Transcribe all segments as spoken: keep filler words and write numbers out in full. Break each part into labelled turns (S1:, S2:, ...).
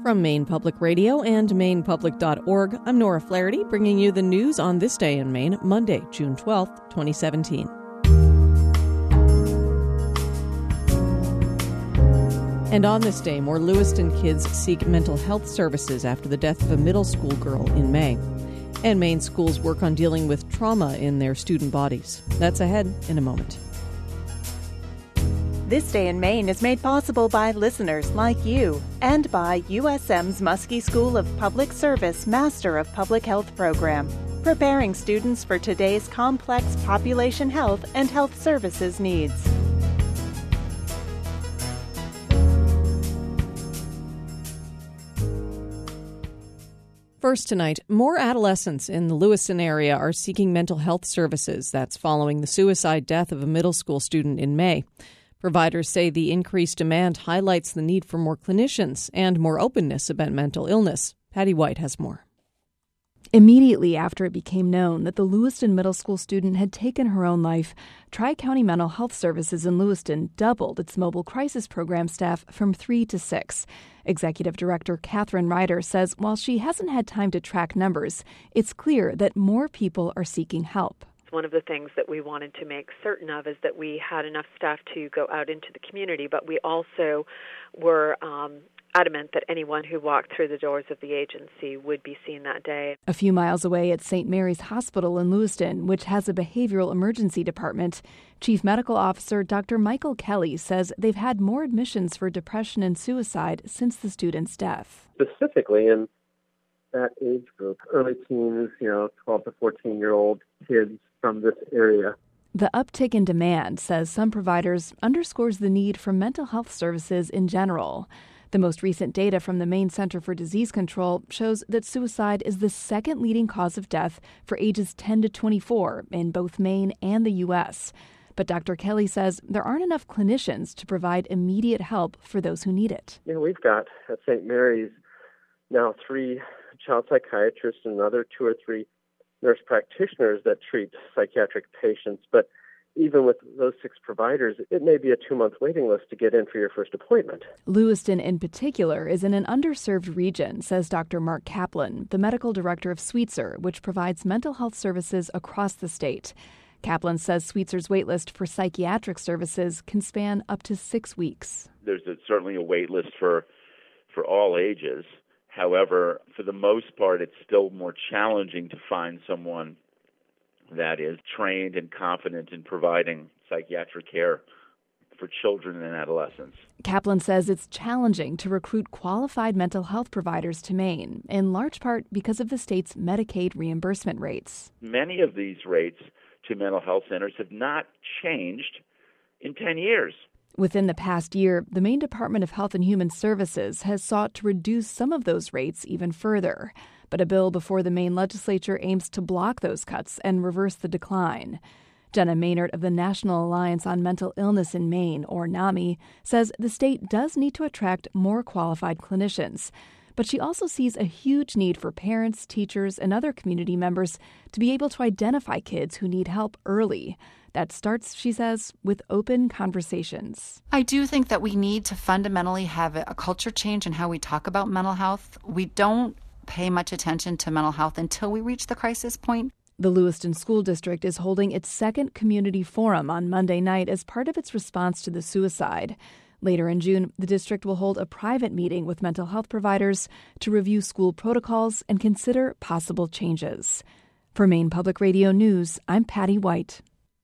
S1: From Maine Public Radio and maine public dot org, I'm Nora Flaherty, bringing you the news on this day in Maine, Monday, June twelfth, twenty seventeen. And on this day, more Lewiston kids seek mental health services after the death of a middle school girl in May. And Maine schools work on dealing with trauma in their student bodies. That's ahead in a moment.
S2: This Day in Maine is made possible by listeners like you and by U S M's Muskie School of Public Service Master of Public Health program, preparing students for today's complex population health and health services needs.
S1: First tonight, more adolescents in the Lewiston area are seeking mental health services. That's following the suicide death of a middle school student in May. Providers say the increased demand highlights the need for more clinicians and more openness about mental illness. Patty White has more.
S3: Immediately after it became known that the Lewiston middle school student had taken her own life, Tri-County Mental Health Services in Lewiston doubled its mobile crisis program staff from three to six. Executive Director Catherine Ryder says while she hasn't had time to track numbers, it's clear that more people are seeking help.
S4: One of the things that we wanted to make certain of is that we had enough staff to go out into the community, but we also were um, adamant that anyone who walked through the doors of the agency would be seen that day.
S3: A few miles away at Saint Mary's Hospital in Lewiston, which has a behavioral emergency department, Chief Medical Officer Doctor Michael Kelly says they've had more admissions for depression and suicide since the student's death.
S5: Specifically in that age group, early teens, you know, twelve to fourteen-year-old kids from this area.
S3: The uptick in demand, says some providers, underscores the need for mental health services in general. The most recent data from the Maine Center for Disease Control shows that suicide is the second leading cause of death for ages ten to twenty-four in both Maine and the U S. But Doctor Kelly says there aren't enough clinicians to provide immediate help for those who need it.
S5: You know, we've got at Saint Mary's now three child psychiatrists and another two or three nurse practitioners that treat psychiatric patients, but even with those six providers, it may be a two-month waiting list to get in for your first appointment.
S3: Lewiston, in particular, is in an underserved region, says Doctor Mark Kaplan, the medical director of Sweetser, which provides mental health services across the state. Kaplan says Sweetser's waitlist for psychiatric services can span up to six weeks.
S6: There's a, certainly a wait list for, for all ages. However, for the most part, it's still more challenging to find someone that is trained and confident in providing psychiatric care for children and adolescents.
S3: Kaplan says it's challenging to recruit qualified mental health providers to Maine, in large part because of the state's Medicaid reimbursement rates.
S6: Many of these rates to mental health centers have not changed in ten years.
S3: Within the past year, the Maine Department of Health and Human Services has sought to reduce some of those rates even further. But a bill before the Maine legislature aims to block those cuts and reverse the decline. Jenna Maynard of the National Alliance on Mental Illness in Maine, or NAMI, says the state does need to attract more qualified clinicians. But she also sees a huge need for parents, teachers, and other community members to be able to identify kids who need help early. That starts, she says, with open conversations.
S7: I do think that we need to fundamentally have a culture change in how we talk about mental health. We don't pay much attention to mental health until we reach the crisis point.
S3: The Lewiston School District is holding its second community forum on Monday night as part of its response to the suicide. Later in June, the district will hold a private meeting with mental health providers to review school protocols and consider possible changes. For Maine Public Radio News, I'm Patty White.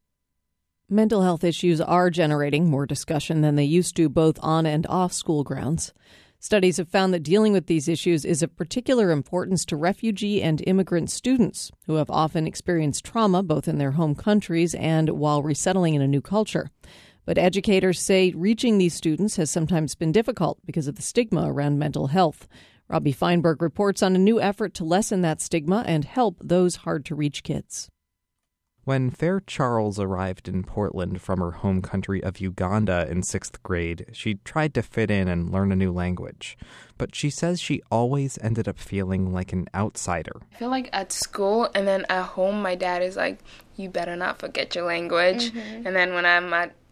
S1: Mental health issues are generating more discussion than they used to, both on and off school grounds. Studies have found that dealing with these issues is of particular importance to refugee and immigrant students who have often experienced trauma both in their home countries and while resettling in a new culture. But educators say reaching these students has sometimes been difficult because of the stigma around mental health. Robbie Feinberg reports on a new effort to lessen that stigma and help those hard-to-reach kids.
S8: When Fair Charles arrived in Portland from her home country of Uganda in sixth grade, she tried to fit in and learn a new language. But she says she always ended up feeling like an outsider.
S9: I feel like at school and then at home, my dad is like, you better not forget your language. Mm-hmm. And then when I'm at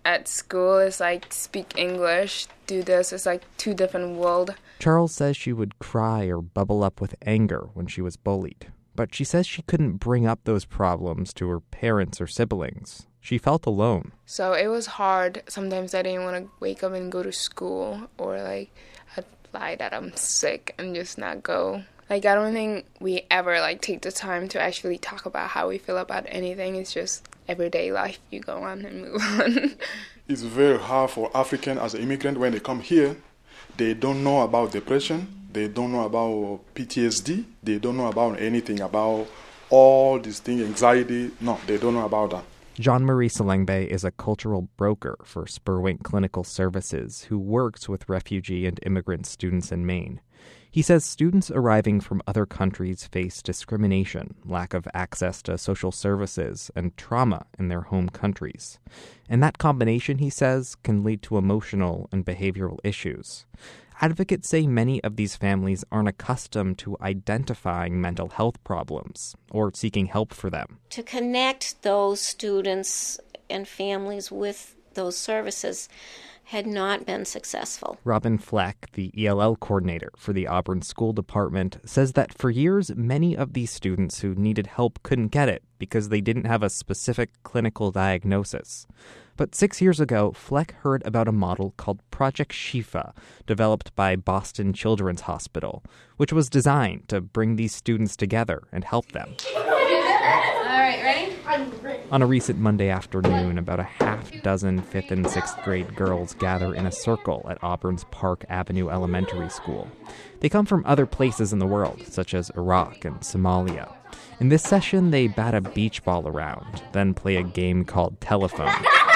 S9: at school is like speak English, do this. It's like two different worlds.
S8: Charles says she would cry or bubble up with anger when she was bullied. But she says she couldn't bring up those problems to her parents or siblings. She felt alone.
S9: So it was hard. Sometimes I didn't want to wake up and go to school, or like I'd lie that I'm sick and just not go. Like, I don't think we ever like take the time to actually talk about how we feel about anything. It's just everyday life. You go on and move on.
S10: It's very hard for African as an immigrant when they come here. They don't know about depression. They don't know about P T S D. They don't know about anything about all these things, anxiety. No, they don't know about that.
S8: Jean-Marie Salengbe is a cultural broker for Spurwink Clinical Services who works with refugee and immigrant students in Maine. He says students arriving from other countries face discrimination, lack of access to social services, and trauma in their home countries. And that combination, he says, can lead to emotional and behavioral issues. Advocates say many of these families aren't accustomed to identifying mental health problems or seeking help for them.
S11: To connect those students and families with those services had not been successful.
S8: Robin Fleck, the E L L coordinator for the Auburn School Department, says that for years, many of these students who needed help couldn't get it because they didn't have a specific clinical diagnosis. But six years ago, Fleck heard about a model called Project Shifa, developed by Boston Children's Hospital, which was designed to bring these students together and help them.
S12: All right, ready?
S8: On a recent Monday afternoon, about a half dozen fifth and sixth grade girls gather in a circle at Auburn's Park Avenue Elementary School. They come from other places in the world, such as Iraq and Somalia. In this session, they bat a beach ball around, then play a game called Telephone.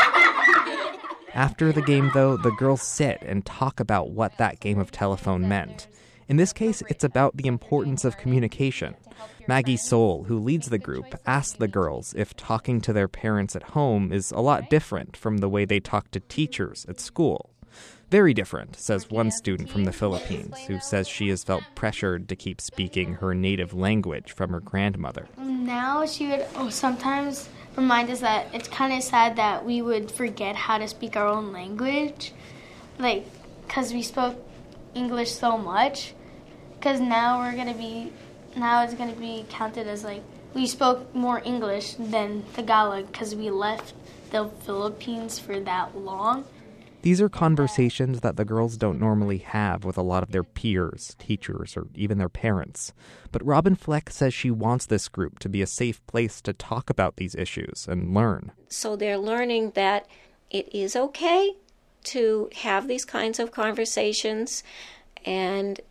S8: After the game, though, the girls sit and talk about what that game of telephone meant. In this case, it's about the importance of communication. Maggie Soul, who leads the group, asked the girls if talking to their parents at home is a lot different from the way they talk to teachers at school. Very different, says one student from the Philippines, who says she has felt pressured to keep speaking her native language from her grandmother.
S13: Now she would oh, sometimes remind us that it's kind of sad that we would forget how to speak our own language, like, because we spoke English so much, because now we're going to be, now it's going to be counted as, like, we spoke more English than Tagalog because we left the Philippines for that long.
S8: These are conversations that the girls don't normally have with a lot of their peers, teachers, or even their parents. But Robin Fleck says she wants this group to be a safe place to talk about these issues and learn.
S11: So they're learning that it is okay to have these kinds of conversations and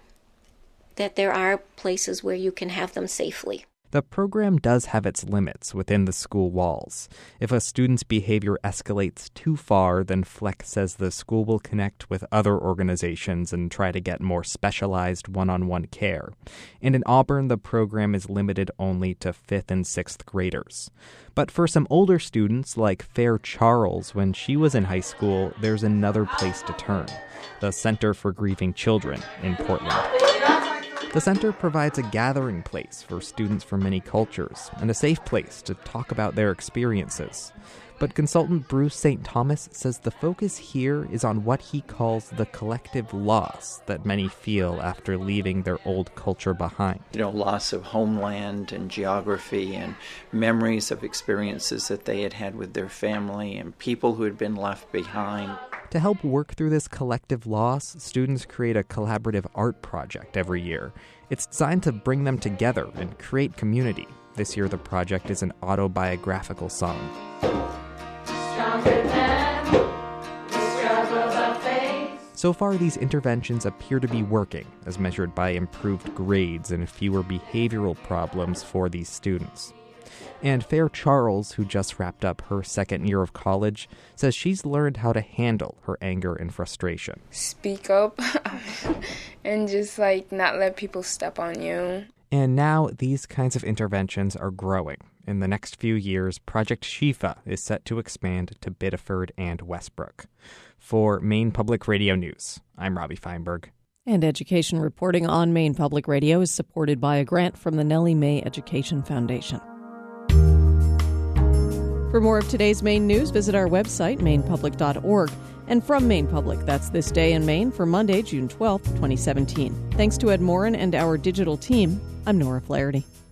S11: that there are places where you can have them safely.
S8: The program does have its limits within the school walls. If a student's behavior escalates too far, then Fleck says the school will connect with other organizations and try to get more specialized one-on-one care. And in Auburn, the program is limited only to fifth and sixth graders. But for some older students, like Fair Charles, when she was in high school, there's another place to turn: the Center for Grieving Children in Portland. The center provides a gathering place for students from many cultures and a safe place to talk about their experiences. But consultant Bruce Saint Thomas says the focus here is on what he calls the collective loss that many feel after leaving their old culture behind.
S14: You know, loss of homeland and geography and memories of experiences that they had had with their family and people who had been left behind.
S8: To help work through this collective loss, students create a collaborative art project every year. It's designed to bring them together and create community. This year, the project is an autobiographical song. So far, these interventions appear to be working, as measured by improved grades and fewer behavioral problems for these students. And Fair Charles, who just wrapped up her second year of college, says she's learned how to handle her anger and frustration.
S9: Speak up and just, like, not let people step on you.
S8: And now these kinds of interventions are growing. In the next few years, Project Shifa is set to expand to Biddeford and Westbrook. For Maine Public Radio News, I'm Robbie Feinberg.
S1: And education reporting on Maine Public Radio is supported by a grant from the Nellie Mae Education Foundation. For more of today's Maine news, visit our website, maine public dot org. And from Maine Public, that's This Day in Maine for Monday, June twelfth, twenty seventeen. Thanks to Ed Morin and our digital team, I'm Nora Flaherty.